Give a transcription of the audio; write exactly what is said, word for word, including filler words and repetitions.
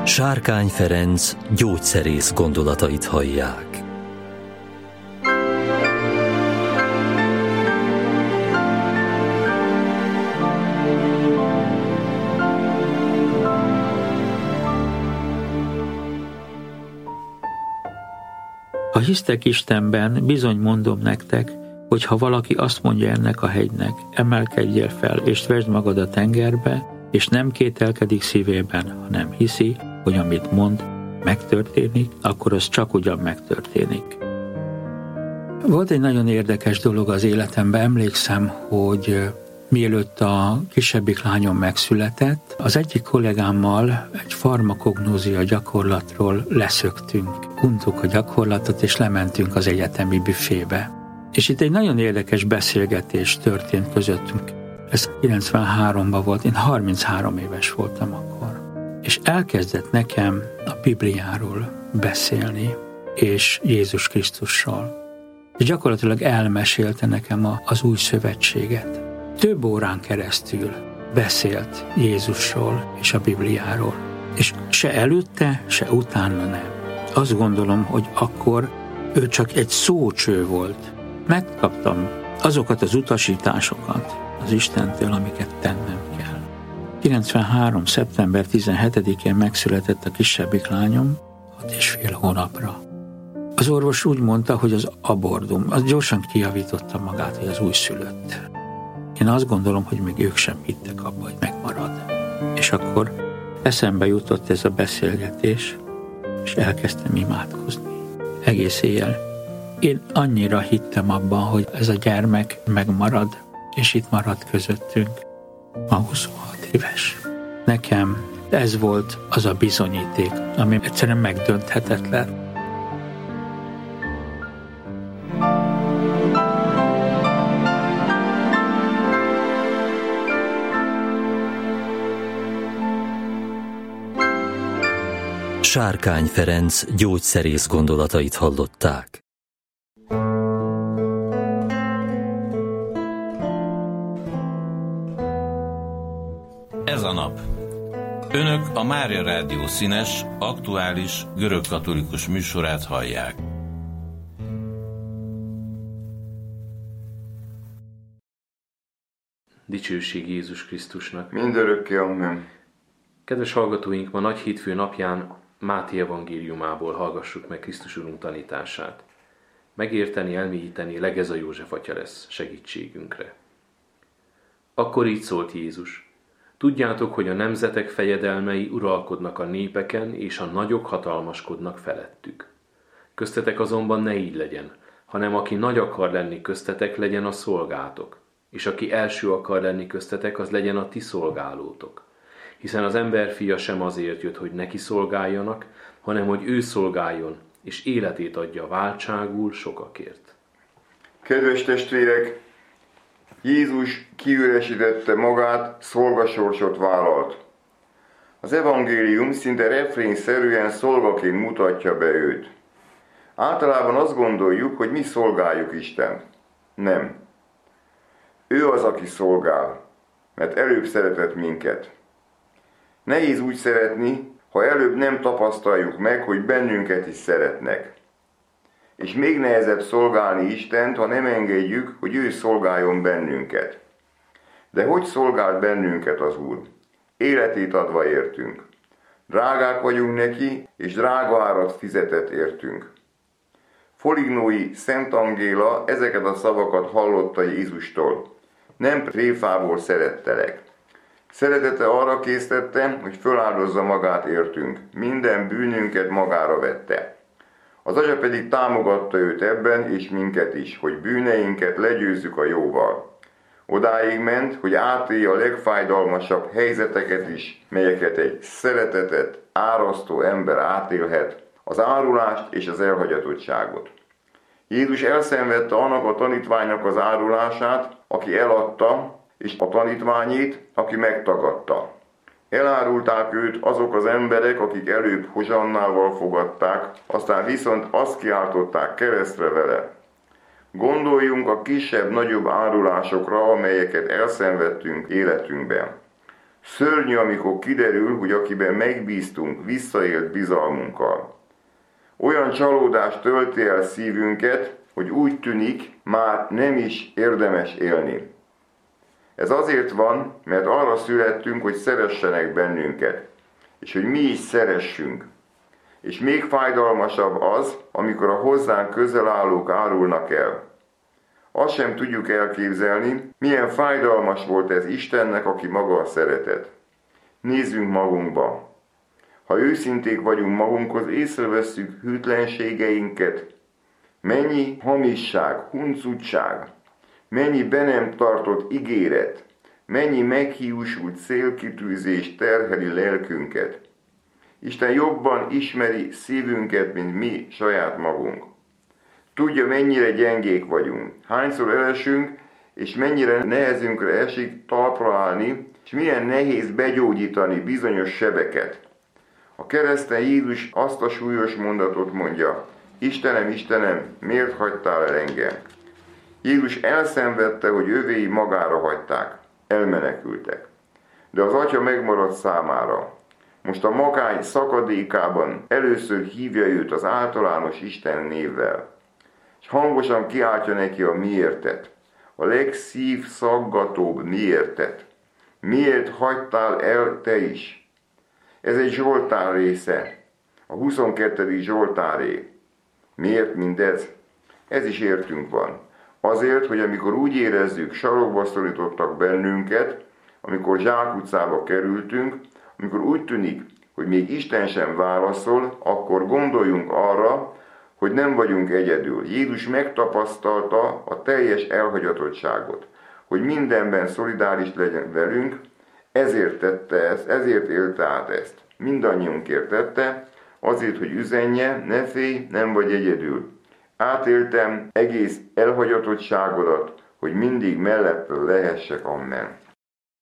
Sárkány Ferenc gyógyszerész gondolatait hallják. Ha hisztek Istenben, bizony mondom nektek, hogy ha valaki azt mondja ennek a hegynek, emelkedjél fel, és vesd magad a tengerbe, és nem kételkedik szívében, hanem hiszi, hogy amit mond, megtörténik, akkor az csak ugyan megtörténik. Volt egy nagyon érdekes dolog az életemben, emlékszem, hogy mielőtt a kisebbik lányom megszületett, az egyik kollégámmal egy farmakognózia gyakorlatról leszöktünk. Untuk a gyakorlatot, és lementünk az egyetemi büfébe. És itt egy nagyon érdekes beszélgetés történt közöttünk. Ez kilencvenháromban volt, én harminchárom éves voltam akkor. És elkezdett nekem a Bibliáról beszélni, és Jézus Krisztusról. És gyakorlatilag elmesélte nekem az új szövetséget. Több órán keresztül beszélt Jézusról és a Bibliáról. És se előtte, se utána nem. Azt gondolom, hogy akkor ő csak egy szócső volt. Megkaptam azokat az utasításokat az Istentől, amiket tennem kell. kilencvenhárom. szeptember tizenhetedikén megszületett a kisebbik lányom, hat és fél hónapra. Az orvos úgy mondta, hogy az abordum, az gyorsan kijavította magát, hogy az újszülött. Én azt gondolom, hogy még ők sem hittek abba, hogy megmarad. És akkor eszembe jutott ez a beszélgetés, és elkezdtem imádkozni. Egész éjjel. Én annyira hittem abban, hogy ez a gyermek megmarad, és itt marad közöttünk. Ma huszonhat éves. Nekem ez volt az a bizonyíték, ami egyszerűen megdönthetetlen. Sárkány Ferenc gyógyszerész gondolatait hallották. Ez a nap. Önök a Mária Rádió színes, aktuális, görögkatolikus műsorát hallják. Dicsőség Jézus Krisztusnak. Mindörökké, amen. Kedves hallgatóink, ma Nagy Hétfő napján Máté evangéliumából hallgassuk meg Krisztus Urunk tanítását. Megérteni, elmélyíteni Legeza József atya lesz segítségünkre. Akkor így szólt Jézus: tudjátok, hogy a nemzetek fejedelmei uralkodnak a népeken, és a nagyok hatalmaskodnak felettük. Köztetek azonban ne így legyen, hanem aki nagy akar lenni köztetek, legyen a szolgátok, és aki első akar lenni köztetek, az legyen a ti szolgálótok. Hiszen az emberfia sem azért jött, hogy neki szolgáljanak, hanem hogy ő szolgáljon, és életét adja váltságul sokakért. Kedves testvérek, Jézus kiüresítette magát, szolgasorsot vállalt. Az evangélium szinte refrénszerűen szolgaként mutatja be őt. Általában azt gondoljuk, hogy mi szolgáljuk Istent. Nem. Ő az, aki szolgál, mert előbb szeretett minket. Nehéz úgy szeretni, ha előbb nem tapasztaljuk meg, hogy bennünket is szeretnek. És még nehezebb szolgálni Istent, ha nem engedjük, hogy ő szolgáljon bennünket. De hogy szolgált bennünket az Úr? Életét adva értünk. Drágák vagyunk neki, és drága árat fizetett értünk. Folignói Szent Angéla ezeket a szavakat hallotta Jézustól. Nem tréfából szerettelek. Szeretete arra késztette, hogy föláldozza magát értünk. Minden bűnünket magára vette. Az Atya pedig támogatta őt ebben, és minket is, hogy bűneinket legyőzzük a jóval. Odáig ment, hogy átélje a legfájdalmasabb helyzeteket is, melyeket egy szeretetet, árasztó ember átélhet, az árulást és az elhagyatottságot. Jézus elszenvedte annak a tanítványnak az árulását, aki eladta, és a tanítványét, aki megtagadta. Elárulták őt azok az emberek, akik előbb hozsannával fogadták, aztán viszont azt kiáltották keresztre vele. Gondoljunk a kisebb-nagyobb árulásokra, amelyeket elszenvedtünk életünkben. Szörnyű, amikor kiderül, hogy akiben megbíztunk, visszaélt bizalmunkkal. Olyan csalódás tölti el szívünket, hogy úgy tűnik, már nem is érdemes élni. Ez azért van, mert arra születtünk, hogy szeressenek bennünket, és hogy mi is szeressünk. És még fájdalmasabb az, amikor a hozzánk közel állók árulnak el. Azt sem tudjuk elképzelni, milyen fájdalmas volt ez Istennek, aki maga a szeretet. Nézzünk magunkba. Ha őszinték vagyunk magunkhoz, észrevesszük hűtlenségeinket. Mennyi hamisság, huncutság, mennyi be nem tartott ígéret, mennyi meghiúsult célkitűzés terheli lelkünket. Isten jobban ismeri szívünket, mint mi saját magunk. Tudja, mennyire gyengék vagyunk, hányszor elesünk, és mennyire nehezünkre esik talpra állni, és milyen nehéz begyógyítani bizonyos sebeket. A kereszten Jézus azt a súlyos mondatot mondja: Istenem, Istenem, miért hagytál el engem? Jézus elszenvedte, hogy övéi magára hagyták, elmenekültek. De az Atya megmaradt számára. Most a magány szakadékában először hívja őt az általános Isten névvel, és hangosan kiáltja neki a miértet, a legszív szaggatóbb miértet. Miért hagytál el te is? Ez egy Zsoltár része, a huszonkettedik Zsoltáré. Miért mindez? Ez is értünk van. Azért, hogy amikor úgy érezzük, sarokba szorítottak bennünket, amikor zsákutcába kerültünk, amikor úgy tűnik, hogy még Isten sem válaszol, akkor gondoljunk arra, hogy nem vagyunk egyedül. Jézus megtapasztalta a teljes elhagyatottságot, hogy mindenben szolidáris legyen velünk, ezért tette ezt, ezért élte át ezt. Mindannyiunkért tette, azért, hogy üzenje, ne félj, nem vagy egyedül. Átéltem egész elhagyatottságodat, hogy mindig mellette lehessek, amen.